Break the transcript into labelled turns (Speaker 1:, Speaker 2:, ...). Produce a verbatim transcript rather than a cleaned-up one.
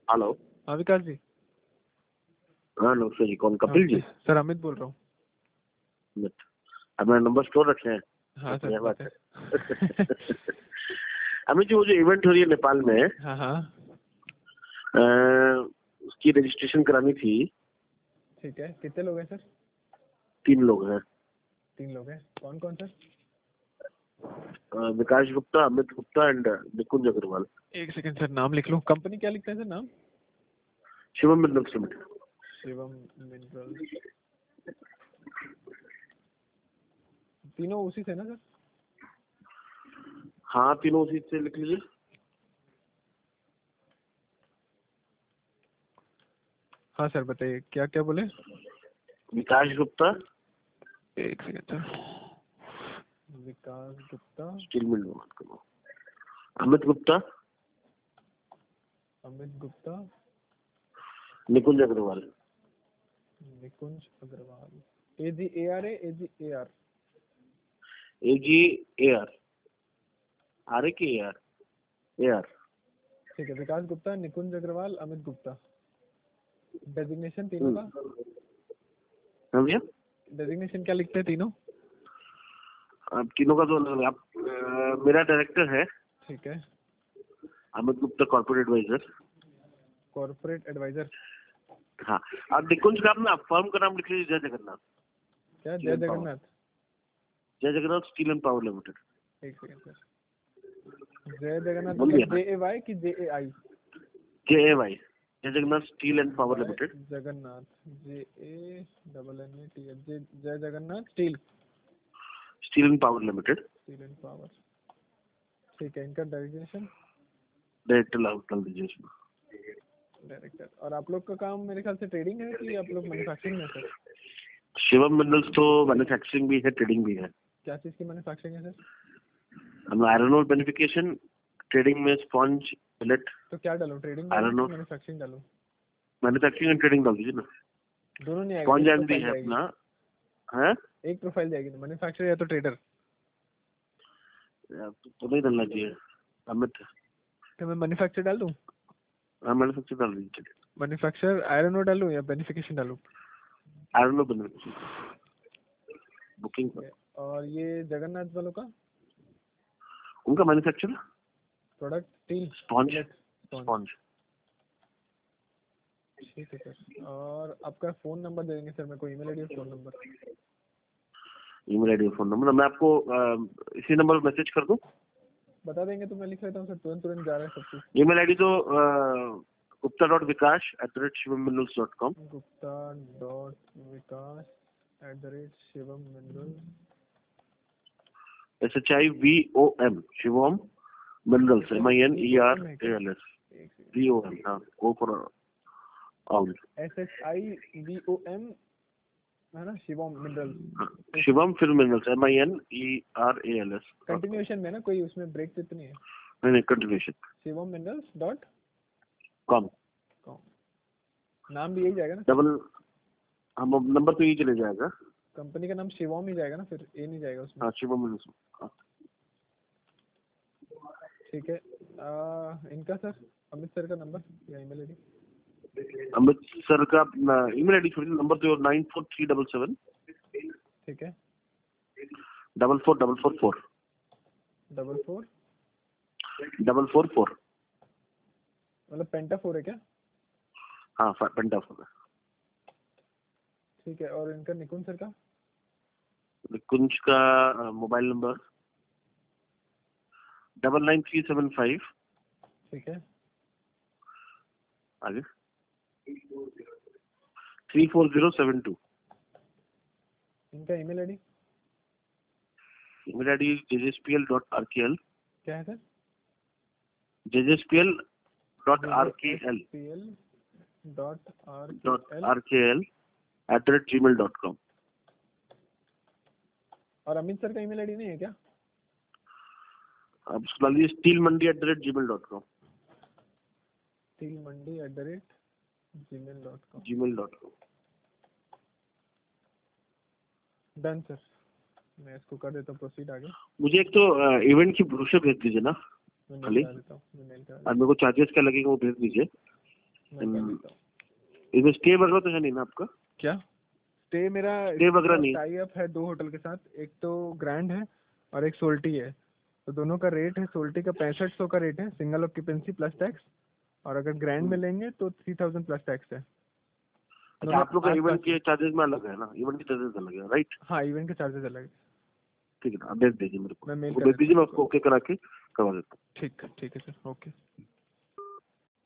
Speaker 1: Hello.
Speaker 2: हाँ विकास जी।
Speaker 1: हाँ नमस्ते जी, कौन?
Speaker 2: हाँ
Speaker 1: कपिल जी?
Speaker 2: सर अमित बोल रहा हूँ।
Speaker 1: अमित, अपना नंबर स्टोर रखे हैं?
Speaker 2: हाँ सर
Speaker 1: बढ़िया बात
Speaker 2: बताएं।
Speaker 1: है। अमित जी, वो जो इवेंट हो रही है नेपाल में,
Speaker 2: हाँ हाँ
Speaker 1: अ, उसकी रजिस्ट्रेशन करानी थी।
Speaker 2: ठीक है, कितने लोग हैं सर?
Speaker 1: तीन लोग हैं।
Speaker 2: तीन लोग हैं, कौन कौन सर?
Speaker 1: अ, विकास गुप्ता, अमित गुप्ता एंड निकुंज अग्रवाल।
Speaker 2: एक सेकंड सर, नाम लिख लूँ। कंपनी क्या लिखते हैं सर नाम?
Speaker 1: Shivam minerals limited.
Speaker 2: Shivam mineral. तीनों उसी से ना सर?
Speaker 1: हाँ तीनों उसी से लिख लीजिए।
Speaker 2: हाँ सर बताइए, क्या क्या बोले?
Speaker 1: विकास गुप्ता,
Speaker 2: एक second sir. Vikas Gupta,
Speaker 1: steel mill बात करो। Amit Gupta,
Speaker 2: Amit Gupta,
Speaker 1: Nikunj Agarwal.
Speaker 2: Nikunj Agarwal. A G A R है, A G A R?
Speaker 1: A G A R. R A K A R? A R.
Speaker 2: ठीक है, विकास गुप्ता, निकुंज अग्रवाल, अमित गुप्ता। डेजिग्नेशन तीनों का?
Speaker 1: हाँ भैया,
Speaker 2: डेजिग्नेशन क्या लिखते हैं तीनों?
Speaker 1: आप तीनों का तो अलग अलग- आप अ, मेरा डायरेक्टर है
Speaker 2: ठीक है।
Speaker 1: Amit Gupta, corporate advisor.
Speaker 2: Corporate advisor.
Speaker 1: हाँ, आप निकुंज का अपना फर्म का नाम लिख लीजिए, जय जगन्नाथ।
Speaker 2: क्या?
Speaker 1: स्टील
Speaker 2: जय
Speaker 1: and power.
Speaker 2: Jagannath.
Speaker 1: Jai Jagannath steel and power limited.
Speaker 2: एक सेकंड सर। जय जगन्नाथ
Speaker 1: बोलिए
Speaker 2: मतलब
Speaker 1: ना।
Speaker 2: जे ए वाई कि जे ए आई?
Speaker 1: जे A Y, Jai Jagannath steel and power limited.
Speaker 2: Jagannath, J A double N A T H, Jai Jai Jagannath steel.
Speaker 1: Steel and power limited.
Speaker 2: Steel and power. ठीक है, इनका designation?
Speaker 1: Director लागू कर दीजिए इसमें।
Speaker 2: डायरेक्टर। और आप लोग का काम मेरे ख्याल से ट्रेडिंग है कि आप लोग मैन्युफैक्चरिंग में सर?
Speaker 1: शिवम मिनरल्स तो मैन्युफैक्चरिंग भी है, ट्रेडिंग भी है।
Speaker 2: क्या चीज़ की मैन्युफैक्चरिंग है सर?
Speaker 1: हम आयरन और बेनिफिकेशन, ट्रेडिंग में स्पॉन्ज, पेलेट।
Speaker 2: तो क्या डालूँ, ट्रेडिंग डालूँ
Speaker 1: आयरन
Speaker 2: कि
Speaker 1: और
Speaker 2: मैन्युफैक्चरिंग डालूँ?
Speaker 1: मैन्युफैक्चरिंग एंड ट्रेडिंग डाल दीजिए ना।
Speaker 2: दोनों नहीं आएगा,
Speaker 1: स्पॉन्ज
Speaker 2: एक
Speaker 1: एंड भी
Speaker 2: प्रोफाइल
Speaker 1: है
Speaker 2: जाएगी।
Speaker 1: अपना है।
Speaker 2: एक प्रोफाइल जाएगी, मैन्युफैक्चर या तो ट्रेडर।
Speaker 1: तो नहीं डालना चाहिए अमित।
Speaker 2: तो मैं मैन्युफैक्चर डाल दूँ?
Speaker 1: हाँ मैन्युफैक्चर डाल दीजिए।
Speaker 2: मैन्युफैक्चर आयरन और डालूँ या बेनिफिकेशन डालूँ?
Speaker 1: आयरन और बेनिफिकेशन बुकिंग पर।
Speaker 2: और ये जगन्नाथ वालों का
Speaker 1: उनका manufacture
Speaker 2: product steel
Speaker 1: sponge.
Speaker 2: Sponge.
Speaker 1: Sponge.
Speaker 2: ठीक है सर। और आपका फ़ोन नंबर दे देंगे सर मेरे को, ईमेल आईडी और फ़ोन नंबर?
Speaker 1: ईमेल आईडी और फोन नंबर मैं आपको अ, इसी नंबर पर मैसेज कर दूं।
Speaker 2: बता देंगे तो मैं लिख लेता हूँ सर, तुरंत तुरंत जा रहा है सब कुछ।
Speaker 1: ईमेल आईडी तो Gupta dot Vikas at the rate Shivam minerals dot com.
Speaker 2: Gupta dot Vikas at the rate Shivam mineral.
Speaker 1: S H I V O M Shivam minerals, M I N E R A L S. V O M, हाँ, O for all.
Speaker 2: S H I V O M है ना, Shivam mineral.
Speaker 1: Shivam फिर minerals, M I N E R A L S.
Speaker 2: Continuation में ना, कोई उसमें break तो नहीं है?
Speaker 1: नहीं नहीं, continuation.
Speaker 2: Shivam minerals dot
Speaker 1: com.
Speaker 2: Com. नाम भी यही जाएगा ना?
Speaker 1: डबल, हम नंबर तो यही चले जाएगा।
Speaker 2: कंपनी का नाम शिवम ही जाएगा ना, फिर ए नहीं जाएगा उसमें?
Speaker 1: हाँ शिवम मिनरल्स।
Speaker 2: ठीक है। आ, इनका सर, अमित सर का नंबर या ईमेल आईडी?
Speaker 1: अमित सर का ईमेल आईडी छोड़िए, नंबर तो nine four three double seven
Speaker 2: ठीक है।
Speaker 1: Double four double four four
Speaker 2: double four
Speaker 1: double four four.
Speaker 2: मतलब पेंटा फोर है क्या?
Speaker 1: हाँ पेंटा फोर।
Speaker 2: ठीक है। और इनका निकुंज सर का?
Speaker 1: कुंज का mobile number double nine three seven five.
Speaker 2: ठीक है।
Speaker 1: आगे three four zero seven two.
Speaker 2: इनका email ID?
Speaker 1: Email ID J J S P L dot R K L.
Speaker 2: क्या है sir?
Speaker 1: J J S P L dot R K L
Speaker 2: dot R
Speaker 1: dot R K L at the rate Gmail dot com.
Speaker 2: और Amit sir का email ID नहीं है क्या?
Speaker 1: आप उसको डालिए steel mandi at the rate Gmail dot com.
Speaker 2: Steel mandi at the rate Gmail dot com.
Speaker 1: Gmail dot com.
Speaker 2: Done sir, मैं इसको कर देता हूँ प्रोसीड आगे।
Speaker 1: मुझे एक तो इवेंट की ब्रोशर भेज दीजिए ना
Speaker 2: मैं मेल
Speaker 1: खाली,
Speaker 2: करा देता हूँ, मैं मेल करा
Speaker 1: और
Speaker 2: देता
Speaker 1: मेरे को चार्जेस क्या लगेगा वो भेज दीजिए।
Speaker 2: मैं कर देता हूँ।
Speaker 1: इसमें स्टे वगैरह तो है नहीं ना आपका?
Speaker 2: क्या स्टे मेरा
Speaker 1: स्टे वगैरह नहीं?
Speaker 2: टाई अप है दो होटल के साथ, एक तो ग्रैंड है और एक सोल्टी है। तो दोनों का रेट है, सोल्टी का पैंसठ सौ का रेट है सिंगल ऑक्यूपेंसी प्लस टैक्स, और अगर ग्रैंड में लेंगे तो थ्री थाउजेंड प्लस टैक्स है।
Speaker 1: अच्छा, आप लोग का इवेंट के चार्जेस में अलग है ना? इवेंट के चार्जेस अलग है, राइट?
Speaker 2: हाँ इवेंट के चार्जेस अलग है।
Speaker 1: ठीक है ना, आप भेज दीजिए मेरे को,
Speaker 2: मैं मेल
Speaker 1: वो
Speaker 2: कर
Speaker 1: भेज
Speaker 2: देता
Speaker 1: दीजिए, मैं
Speaker 2: हूँ
Speaker 1: उसको ओके करा के करवा देता हूँ।
Speaker 2: ठीक है ठीक है सर, ओके।